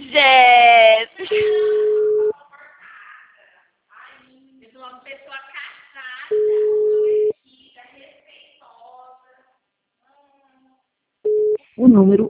Jéssica. Eu sou uma pessoa casada, conhecida, respeitosa. O número